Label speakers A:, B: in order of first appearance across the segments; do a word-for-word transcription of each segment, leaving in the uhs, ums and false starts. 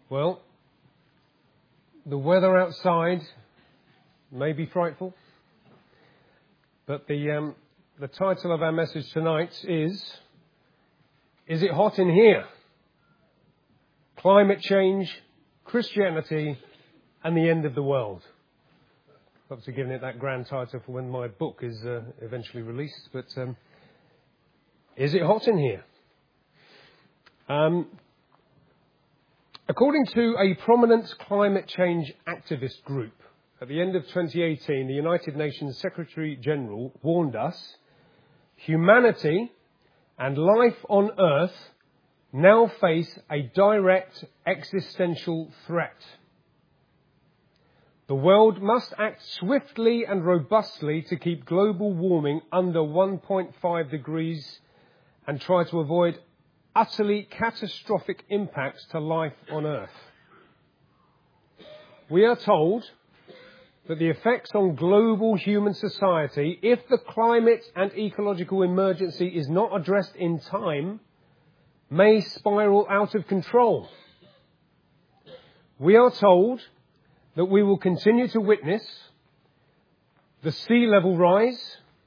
A: Well, the weather outside may be frightful, but the um, the title of our message tonight is, Is It Hot in Here? Climate Change, Christianity, and the End of the World. Obviously giving it that grand title for when my book is uh, eventually released, but um, is it hot in here? Um, according to a prominent climate change activist group, at the end of twenty eighteen, the United Nations Secretary General warned us, humanity and life on Earth now face a direct existential threat. The world must act swiftly and robustly to keep global warming under one point five degrees and try to avoid utterly catastrophic impacts to life on Earth. We are told that the effects on global human society, if the climate and ecological emergency is not addressed in time, may spiral out of control. We are told that we will continue to witness the sea level rise,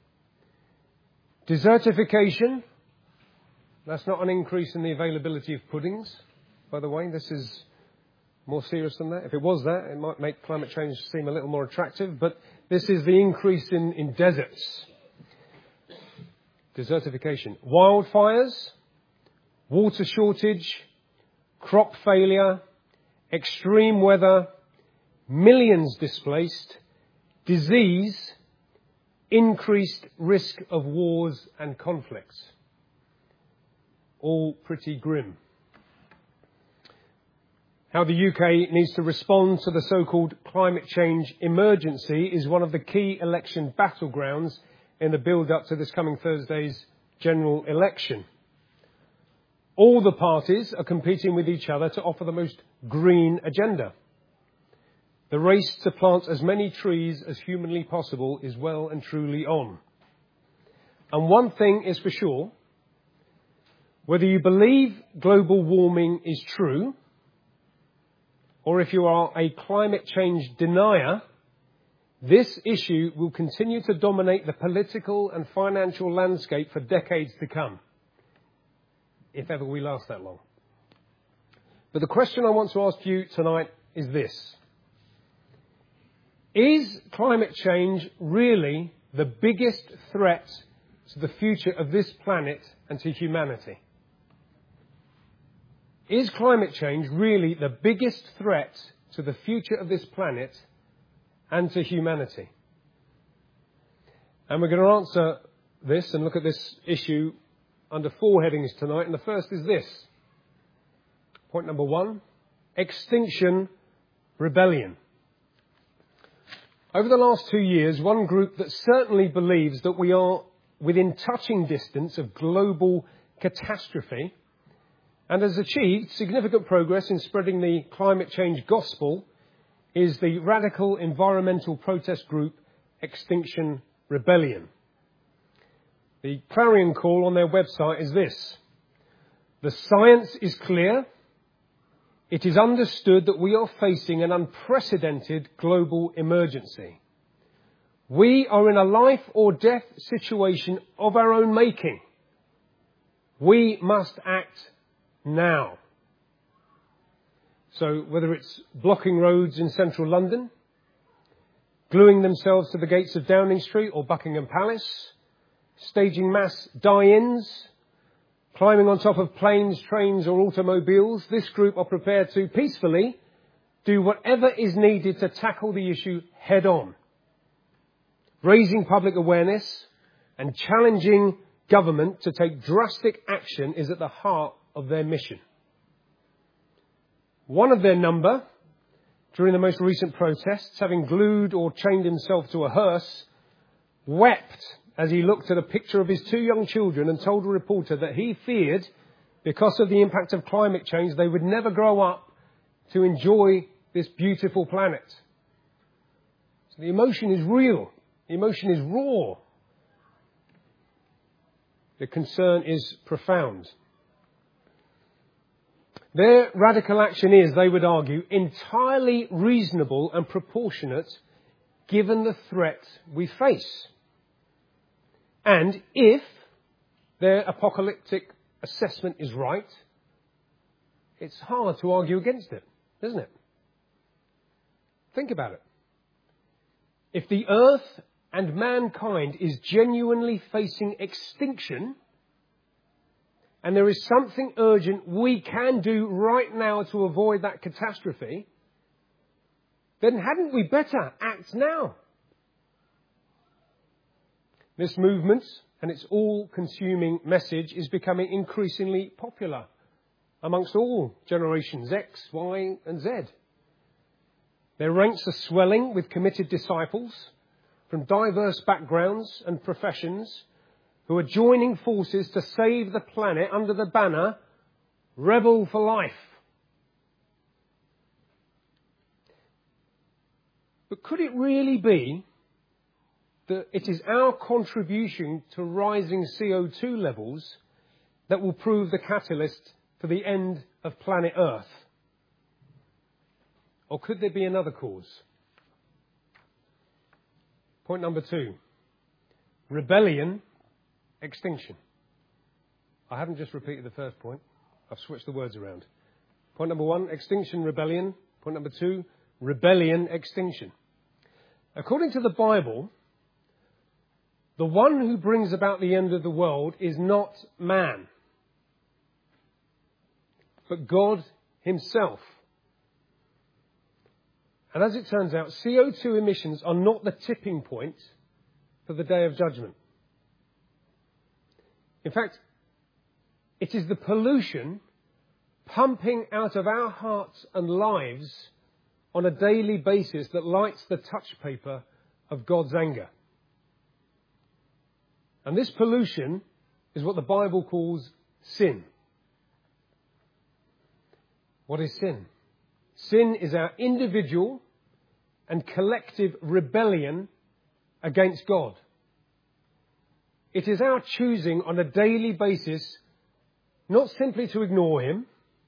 A: desertification. That's not an increase in the availability of puddings, by the way. This is more serious than that. If it was that, it might make climate change seem a little more attractive, but this is the increase in, in deserts. Desertification. Wildfires, water shortage, crop failure, extreme weather, millions displaced, disease, increased risk of wars and conflicts. All pretty grim. How the U K needs to respond to the so-called climate change emergency is one of the key election battlegrounds in the build-up to this coming Thursday's general election. All the parties are competing with each other to offer the most green agenda. The race to plant as many trees as humanly possible is well and truly on. And one thing is for sure, whether you believe global warming is true, or if you are a climate change denier, this issue will continue to dominate the political and financial landscape for decades to come, if ever we last that long. But the question I want to ask you tonight is this. Is climate change really the biggest threat to the future of this planet and to humanity? Is climate change really the biggest threat to the future of this planet and to humanity? And we're going to answer this and look at this issue under four headings tonight. And the first is this. Point number one, Extinction Rebellion. Over the last two years, one group that certainly believes that we are within touching distance of global catastrophe and has achieved significant progress in spreading the climate change gospel is the radical environmental protest group Extinction Rebellion. The clarion call on their website is this. The science is clear. It is understood that we are facing an unprecedented global emergency. We are in a life or death situation of our own making. We must act now. So whether it's blocking roads in central London, gluing themselves to the gates of Downing Street or Buckingham Palace, staging mass die-ins, climbing on top of planes, trains or automobiles, this group are prepared to peacefully do whatever is needed to tackle the issue head on. Raising public awareness and challenging government to take drastic action is at the heart of their mission. One of their number, during the most recent protests, having glued or chained himself to a hearse, wept as he looked at a picture of his two young children and told a reporter that he feared, because of the impact of climate change, they would never grow up to enjoy this beautiful planet. So the emotion is real. The emotion is raw. The concern is profound. Their radical action is, they would argue, entirely reasonable and proportionate given the threat we face. And if their apocalyptic assessment is right, it's hard to argue against it, isn't it? Think about it. If the earth and mankind is genuinely facing extinction, and there is something urgent we can do right now to avoid that catastrophe, then hadn't we better act now? This movement and its all-consuming message is becoming increasingly popular amongst all generations X, Y, and Z. Their ranks are swelling with committed disciples from diverse backgrounds and professions who are joining forces to save the planet under the banner Rebel for Life. But could it really be that it is our contribution to rising C O two levels that will prove the catalyst for the end of planet Earth? Or could there be another cause? Point number two. Rebellion, extinction. I haven't just repeated the first point. I've switched the words around. Point number one, extinction, rebellion. Point number two, rebellion, extinction. According to the Bible, the one who brings about the end of the world is not man, but God himself. And as it turns out, C O two emissions are not the tipping point for the day of judgment. In fact, it is the pollution pumping out of our hearts and lives on a daily basis that lights the touch paper of God's anger. And this pollution is what the Bible calls sin. What is sin? Sin is our individual and collective rebellion against God. It is our choosing on a daily basis not simply to ignore him,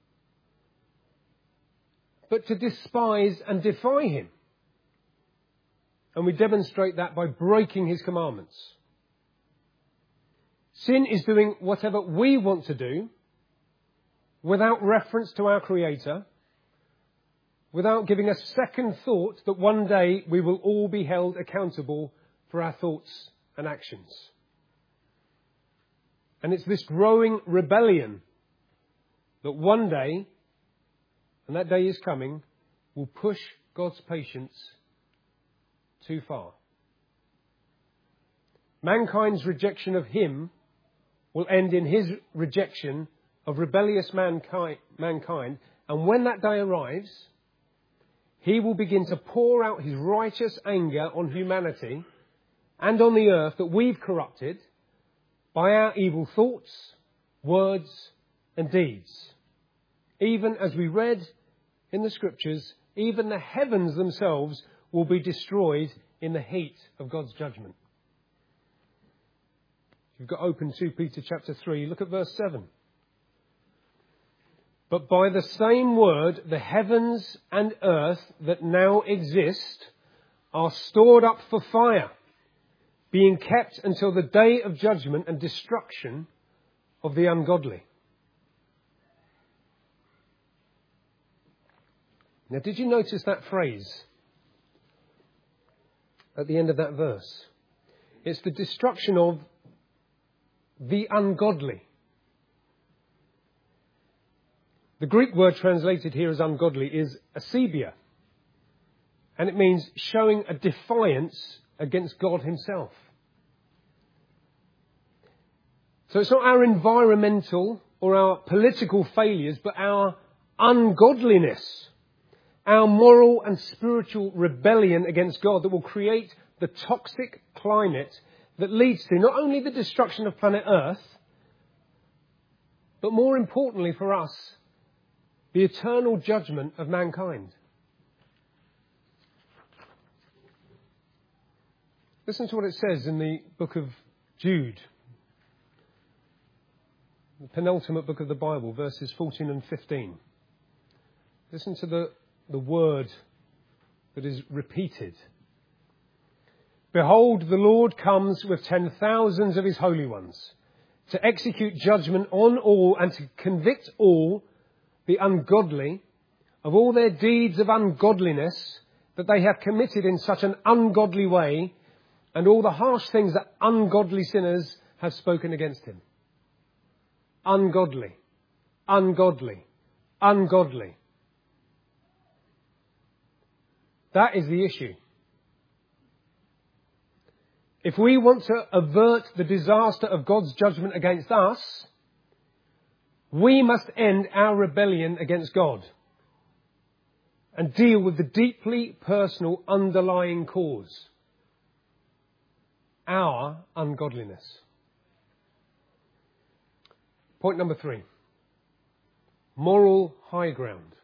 A: but to despise and defy him. And we demonstrate that by breaking his commandments. Sin is doing whatever we want to do without reference to our Creator, without giving a second thought that one day we will all be held accountable for our thoughts and actions. And it's this growing rebellion that one day, and that day is coming, will push God's patience too far. Mankind's rejection of him will end in his rejection of rebellious mankind, mankind. And when that day arrives, he will begin to pour out his righteous anger on humanity and on the earth that we've corrupted by our evil thoughts, words, and deeds. Even as we read in the scriptures, even the heavens themselves will be destroyed in the heat of God's judgment. You've got open Second Peter chapter three. Look at verse seven. But by the same word, the heavens and earth that now exist are stored up for fire, being kept until the day of judgment and destruction of the ungodly. Now, did you notice that phrase at the end of that verse? It's the destruction of the ungodly. The Greek word translated here as ungodly is asebia, and it means showing a defiance against God himself. So it's not our environmental or our political failures, but our ungodliness, our moral and spiritual rebellion against God that will create the toxic climate that leads to not only the destruction of planet Earth, but more importantly for us, the eternal judgment of mankind. Listen to what it says in the book of Jude, the penultimate book of the Bible, verses fourteen and fifteen. Listen to the, the word that is repeated. Behold, the Lord comes with ten thousands of his holy ones to execute judgment on all and to convict all the ungodly of all their deeds of ungodliness that they have committed in such an ungodly way, and all the harsh things that ungodly sinners have spoken against him. Ungodly, ungodly, ungodly. That is the issue. If we want to avert the disaster of God's judgment against us, we must end our rebellion against God and deal with the deeply personal underlying cause, our ungodliness. Point number three, moral high ground.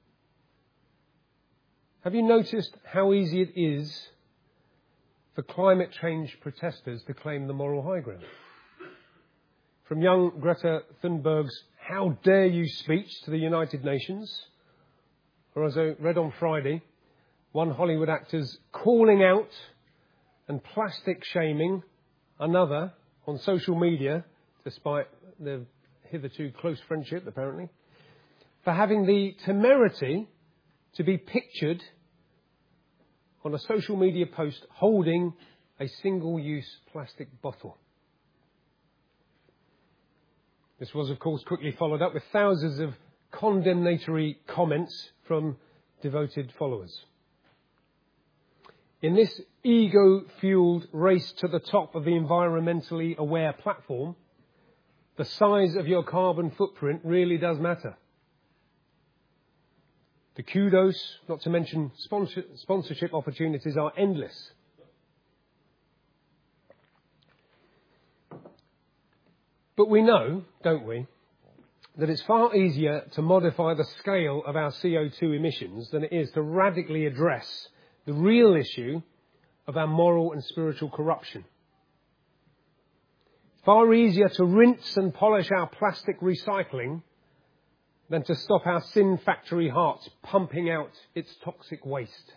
A: Have you noticed how easy it is for climate change protesters to claim the moral high ground? From young Greta Thunberg's "How dare you" speech to the United Nations, or as I read on Friday, one Hollywood actor's calling out and plastic shaming another on social media, despite their hitherto close friendship apparently, for having the temerity to be pictured on a social media post holding a single-use plastic bottle. This was, of course, quickly followed up with thousands of condemnatory comments from devoted followers. In this ego-fueled race to the top of the environmentally aware platform, the size of your carbon footprint really does matter. The kudos, not to mention sponsor, sponsorship opportunities, are endless. But we know, don't we, that it's far easier to modify the scale of our C O two emissions than it is to radically address the real issue of our moral and spiritual corruption. Far easier to rinse and polish our plastic recycling than to stop our sin factory hearts pumping out its toxic waste.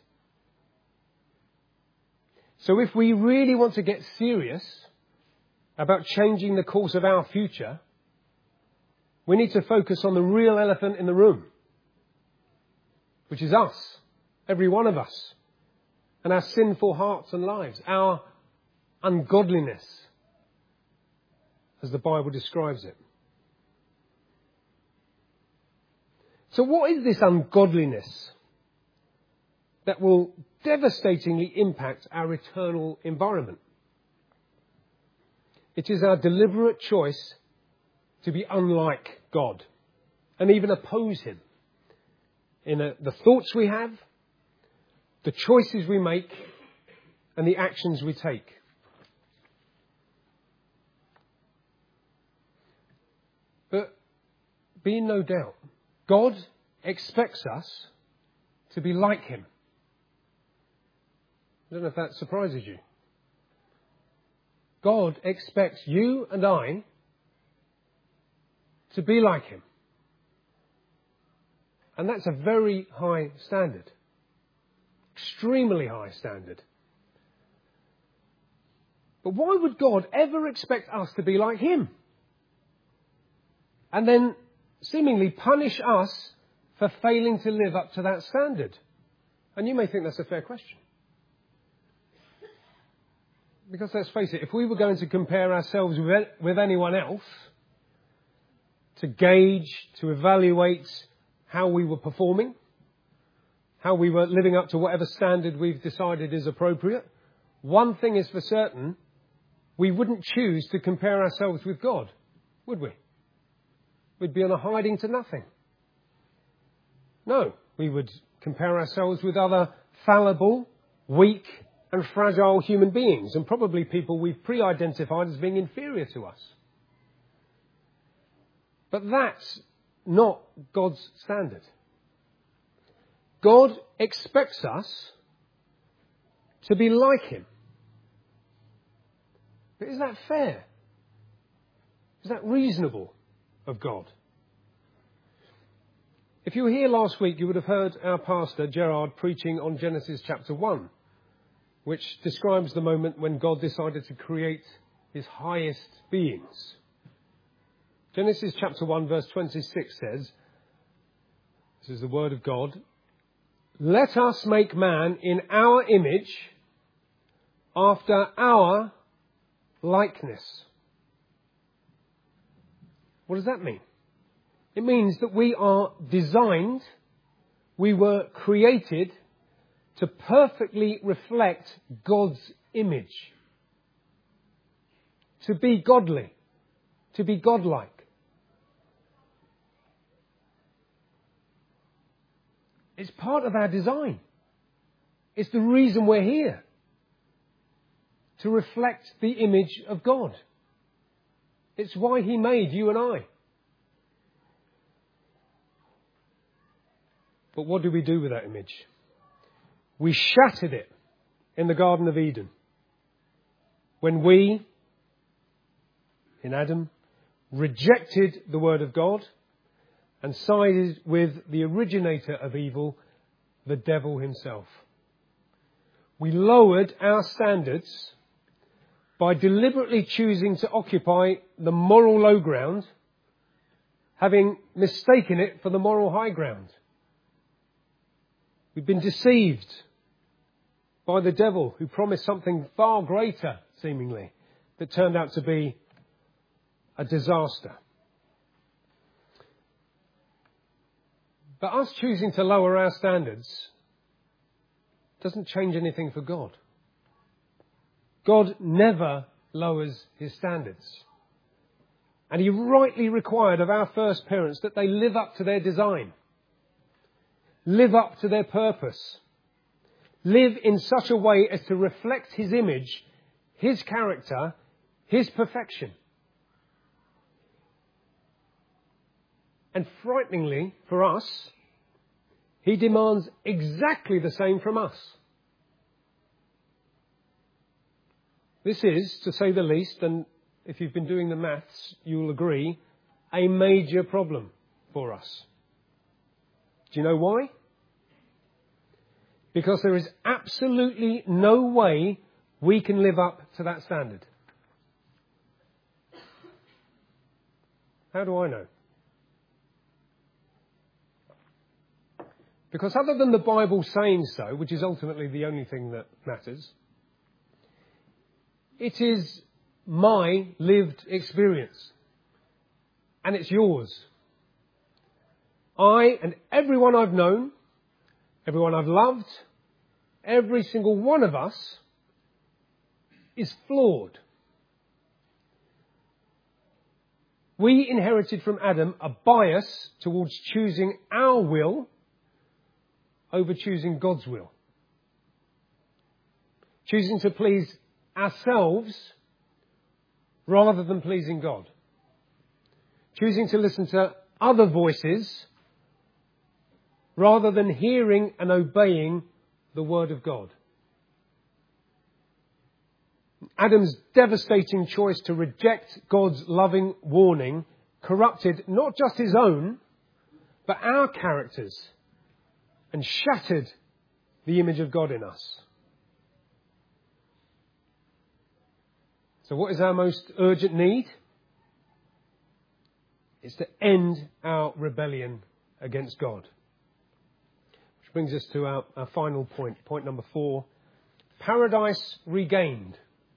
A: So if we really want to get serious about changing the course of our future, we need to focus on the real elephant in the room, which is us, every one of us, and our sinful hearts and lives, our ungodliness, as the Bible describes it. So what is this ungodliness that will devastatingly impact our eternal environment? It is our deliberate choice to be unlike God and even oppose him in a, the thoughts we have, the choices we make, and the actions we take. But be in no doubt, God expects us to be like him. I don't know if that surprises you. God expects you and I to be like him. And that's a very high standard. Extremely high standard. But why would God ever expect us to be like him? And then seemingly punish us for failing to live up to that standard? And you may think that's a fair question. Because let's face it, if we were going to compare ourselves with, with anyone else, to gauge, to evaluate how we were performing, how we were living up to whatever standard we've decided is appropriate, one thing is for certain, we wouldn't choose to compare ourselves with God, would we? We'd be on a hiding to nothing. No, we would compare ourselves with other fallible, weak, and fragile human beings, and probably people we've pre-identified as being inferior to us. But that's not God's standard. God expects us to be like him. But is that fair? Is that reasonable of God? If you were here last week, you would have heard our pastor, Gerard, preaching on Genesis chapter one, which describes the moment when God decided to create his highest beings. Genesis chapter one, verse twenty-six says, this is the word of God, "Let us make man in our image, after our likeness." What does that mean? It means that we are designed, we were created to perfectly reflect God's image. To be godly, to be godlike. It's part of our design. It's the reason we're here. To reflect the image of God. It's why he made you and I. But what do we do with that image? We shattered it in the Garden of Eden. When we, in Adam, rejected the word of God and sided with the originator of evil, the devil himself. We lowered our standards by deliberately choosing to occupy the moral low ground, having mistaken it for the moral high ground. We've been deceived by the devil, who promised something far greater, seemingly, that turned out to be a disaster. But us choosing to lower our standards doesn't change anything for God. God never lowers his standards. And he rightly required of our first parents that they live up to their design. Live up to their purpose. Live in such a way as to reflect his image, his character, his perfection. And frighteningly for us, he demands exactly the same from us. This is, to say the least, and if you've been doing the maths, you'll agree, a major problem for us. Do you know why? Because there is absolutely no way we can live up to that standard. How do I know? Because other than the Bible saying so, which is ultimately the only thing that matters, it is my lived experience. And it's yours. I and everyone I've known, everyone I've loved, every single one of us is flawed. We inherited from Adam a bias towards choosing our will over choosing God's will. Choosing to please ourselves rather than pleasing God. Choosing to listen to other voices rather than hearing and obeying the word of God. Adam's devastating choice to reject God's loving warning corrupted not just his own, but our characters, and shattered the image of God in us. So what is our most urgent need? It's to end our rebellion against God. Which brings us to our, our final point, point number four. Paradise regained.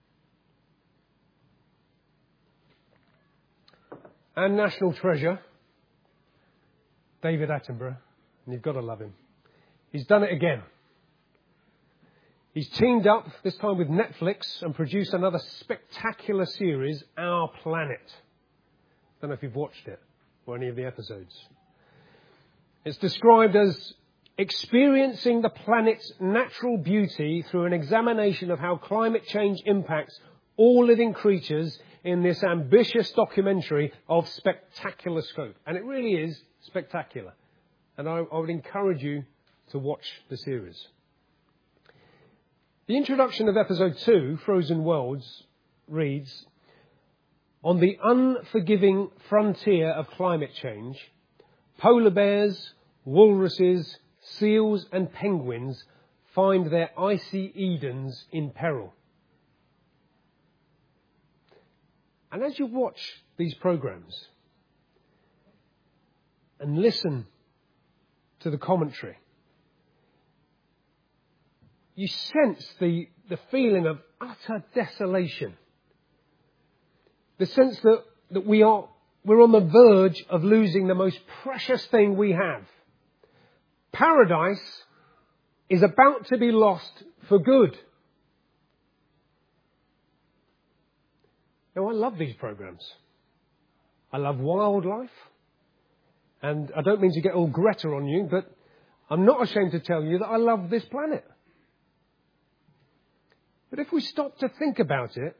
A: Our national treasure, David Attenborough, and you've got to love him. He's done it again. He's teamed up, this time with Netflix, and produced another spectacular series, Our Planet. I don't know if you've watched it or any of the episodes. It's described as experiencing the planet's natural beauty through an examination of how climate change impacts all living creatures in this ambitious documentary of spectacular scope. And it really is spectacular. And I, I would encourage you to watch the series. The introduction of episode two, Frozen Worlds, reads, "On the unforgiving frontier of climate change, polar bears, walruses, seals and penguins find their icy Edens in peril. And as you watch these programs and listen to the commentary, you sense the, the feeling of utter desolation. The sense that, that we are, we're on the verge of losing the most precious thing we have. Paradise is about to be lost for good. Now, I love these programs. I love wildlife. And I don't mean to get all Greta on you, but I'm not ashamed to tell you that I love this planet. But if we stop to think about it,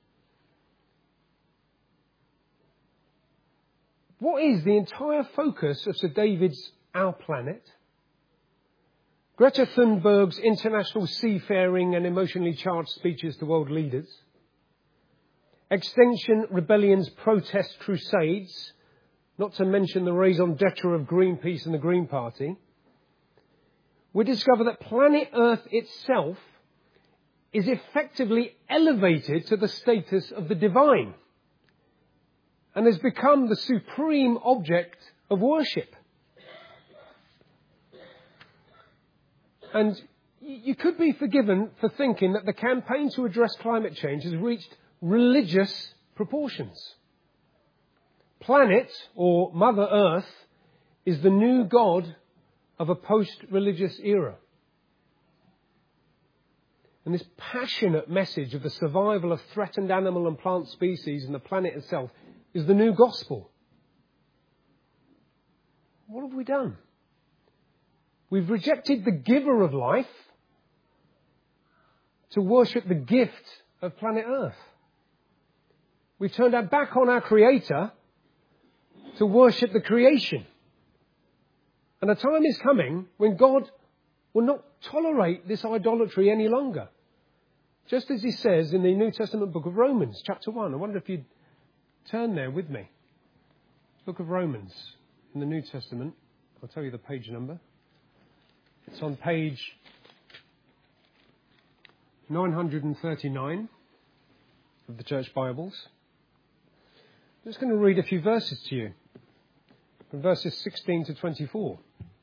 A: what is the entire focus of Sir David's Our Planet? Greta Thunberg's international seafaring and emotionally charged speeches to world leaders? Extinction Rebellion's protest crusades, not to mention the raison d'etre of Greenpeace and the Green Party? We discover that planet Earth itself is effectively elevated to the status of the divine and has become the supreme object of worship. And you could be forgiven for thinking that the campaign to address climate change has reached religious proportions. Planet, or Mother Earth, is the new god of a post-religious era. And this passionate message of the survival of threatened animal and plant species and the planet itself is the new gospel. What have we done? We've rejected the giver of life to worship the gift of planet Earth. We've turned our back on our Creator to worship the creation. And a time is coming when God will not tolerate this idolatry any longer. Just as he says in the New Testament book of Romans, chapter one. I wonder if you'd turn there with me. Book of Romans in the New Testament. I'll tell you the page number. It's on page nine thirty-nine of the Church Bibles. I'm just going to read a few verses to you, from verses sixteen to twenty-four.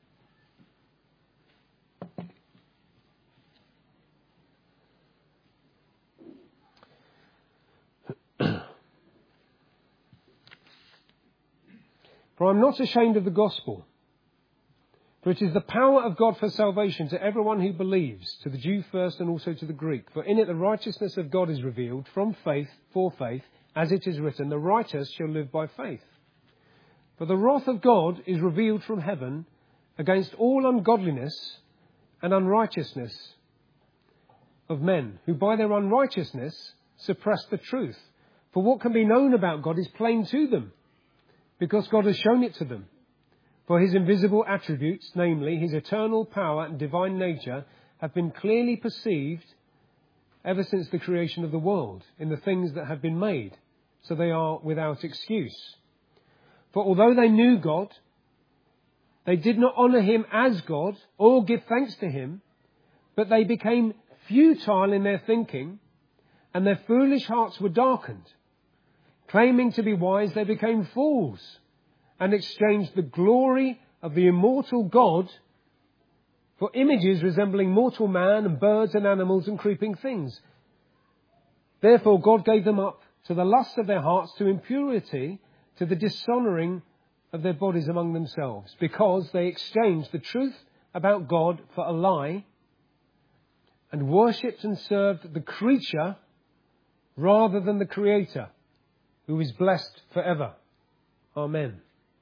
A: For I am not ashamed of the gospel, for it is the power of God for salvation to everyone who believes, to the Jew first and also to the Greek. For in it the righteousness of God is revealed from faith for faith, as it is written, the righteous shall live by faith. For the wrath of God is revealed from heaven against all ungodliness and unrighteousness of men, who by their unrighteousness suppress the truth. For what can be known about God is plain to them, because God has shown it to them. For his invisible attributes, namely his eternal power and divine nature, have been clearly perceived ever since the creation of the world in the things that have been made, so they are without excuse. For although they knew God, they did not honour him as God or give thanks to him, but they became futile in their thinking, and their foolish hearts were darkened. Claiming to be wise, they became fools and exchanged the glory of the immortal God for images resembling mortal man and birds and animals and creeping things. Therefore God gave them up to the lust of their hearts, to impurity, to the dishonouring of their bodies among themselves, because they exchanged the truth about God for a lie and worshipped and served the creature rather than the Creator, who is blessed forever. Amen.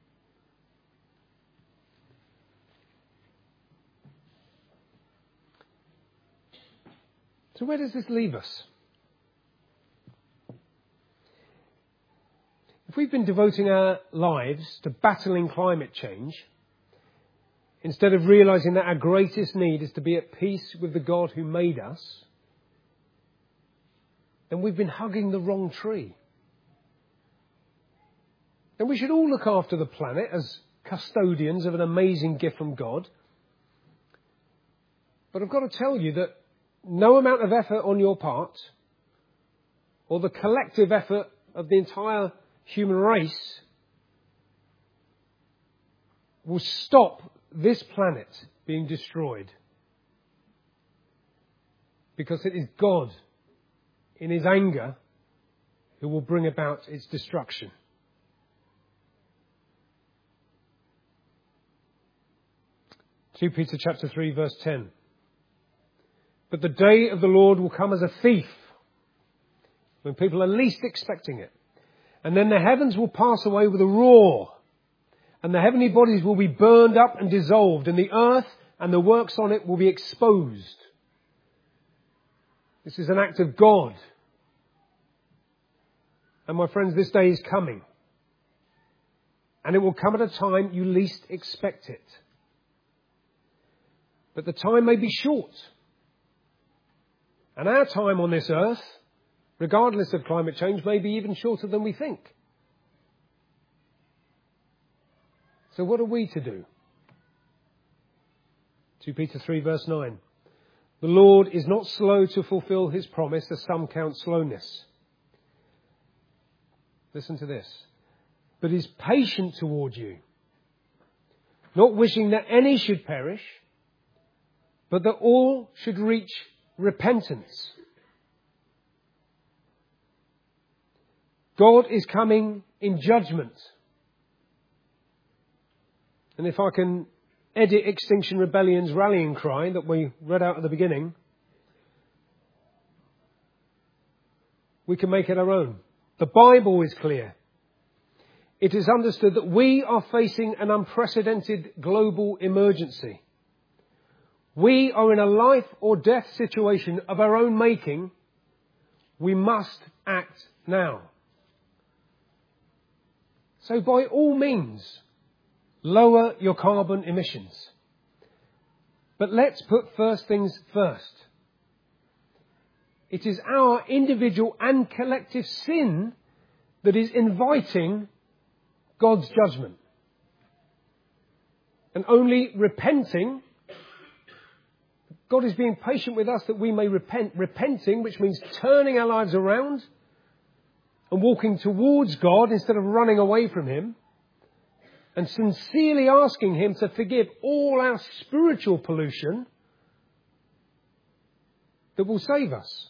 A: So where does this leave us? If we've been devoting our lives to battling climate change, instead of realising that our greatest need is to be at peace with the God who made us, then we've been hugging the wrong tree. And we should all look after the planet as custodians of an amazing gift from God. But I've got to tell you that no amount of effort on your part, or the collective effort of the entire human race, will stop this planet being destroyed. Because it is God, in his anger, who will bring about its destruction. Second Peter chapter three, verse ten. But the day of the Lord will come as a thief, when people are least expecting it. And then the heavens will pass away with a roar, and the heavenly bodies will be burned up and dissolved, and the earth and the works on it will be exposed. This is an act of God. And my friends, this day is coming. And it will come at a time you least expect it. But the time may be short. And our time on this earth, regardless of climate change, may be even shorter than we think. So what are we to do? Second Peter three, verse nine. The Lord is not slow to fulfill his promise, as some count slowness. Listen to this. But is patient toward you, not wishing that any should perish, but that all should reach repentance. God is coming in judgment. And if I can edit Extinction Rebellion's rallying cry that we read out at the beginning, we can make it our own. The Bible is clear. It is understood that we are facing an unprecedented global emergency. We are in a life or death situation of our own making. We must act now. So by all means, lower your carbon emissions. But let's put first things first. It is our individual and collective sin that is inviting God's judgment. And only repenting, God is being patient with us that we may repent. Repenting, which means turning our lives around and walking towards God instead of running away from him. And sincerely asking him to forgive all our spiritual pollution that will save us.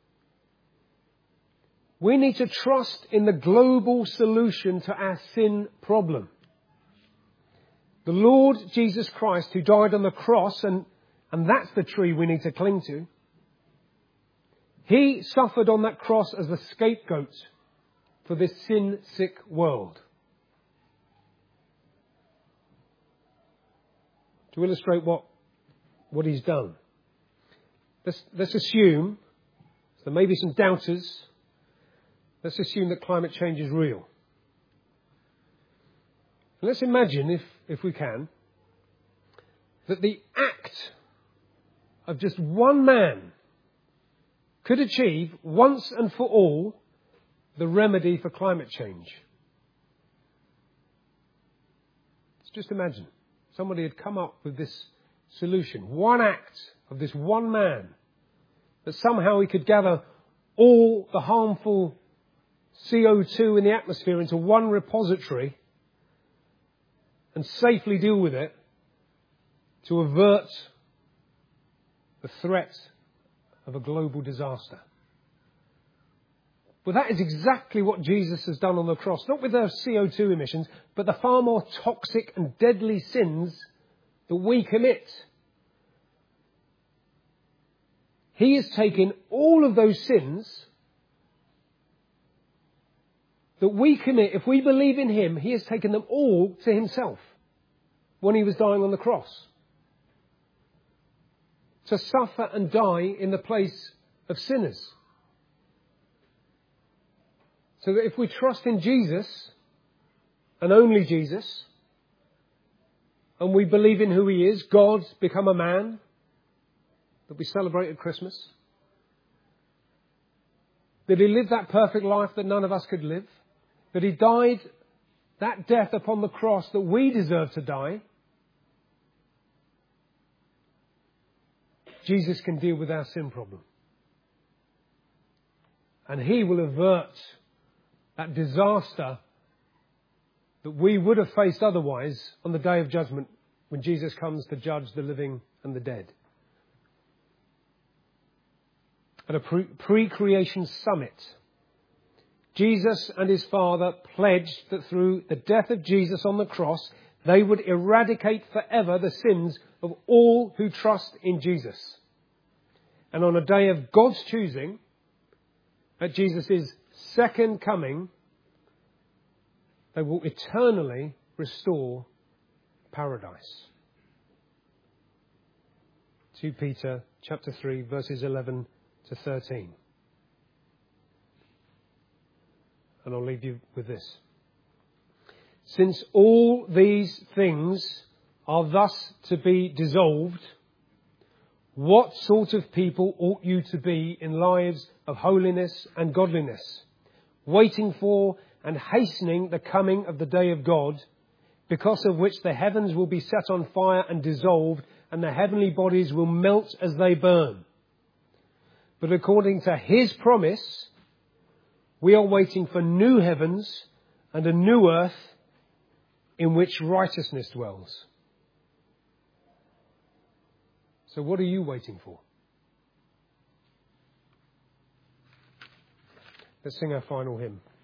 A: We need to trust in the global solution to our sin problem. The Lord Jesus Christ, who died on the cross, and, and that's the tree we need to cling to. He suffered on that cross as the scapegoat for this sin-sick world. To illustrate what, what he's done, let's, let's assume, there may be some doubters, let's assume that climate change is real. And let's imagine, if, if we can, that the act of just one man could achieve once and for all the remedy for climate change. Let's just imagine. Somebody had come up with this solution. One act of this one man. That somehow he could gather all the harmful C O two in the atmosphere into one repository and safely deal with it to avert the threat of a global disaster. Well, that is exactly what Jesus has done on the cross. Not with their C O two emissions, but the far more toxic and deadly sins that we commit. He has taken all of those sins that we commit. If we believe in him, he has taken them all to himself when he was dying on the cross. To suffer and die in the place of sinners. So that if we trust in Jesus, and only Jesus, and we believe in who he is, God's become a man, that we celebrate at Christmas, that he lived that perfect life that none of us could live, that he died that death upon the cross that we deserve to die, Jesus can deal with our sin problem. And he will avert that disaster that we would have faced otherwise on the day of judgment when Jesus comes to judge the living and the dead. At a pre-creation summit, Jesus and his Father pledged that through the death of Jesus on the cross, they would eradicate forever the sins of all who trust in Jesus. And on a day of God's choosing, at Jesus' second coming, they will eternally restore paradise. Second Peter chapter three, verses eleven to thirteen. And I'll leave you with this. Since all these things are thus to be dissolved, what sort of people ought you to be in lives of holiness and godliness, waiting for and hastening the coming of the day of God, because of which the heavens will be set on fire and dissolved, and the heavenly bodies will melt as they burn. But according to his promise, we are waiting for new heavens and a new earth in which righteousness dwells. So what are you waiting for? Let's sing our final hymn.